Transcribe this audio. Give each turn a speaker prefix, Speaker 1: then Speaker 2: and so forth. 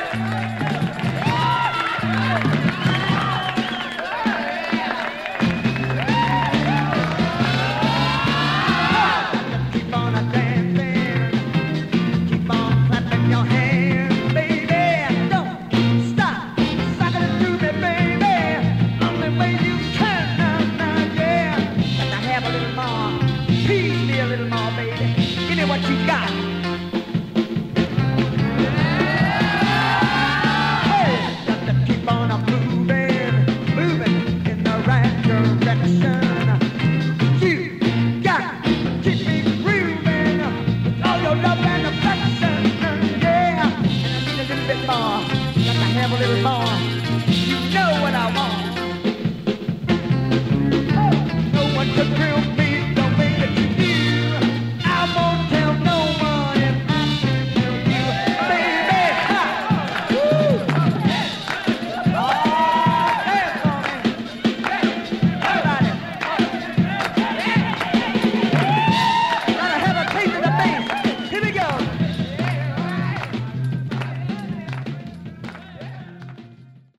Speaker 1: Keep on a dancing, keep on clapping your hands, baby. Don't stop, sucking it to me, baby. Only way you can, yeah. Let me have a little more, tease me a little more, baby. Give me what you got. Hey, got to keep on moving, moving in the right direction. You got to keep me grooving with all your love and affection, yeah. And I need a little bit more, got to have a little more.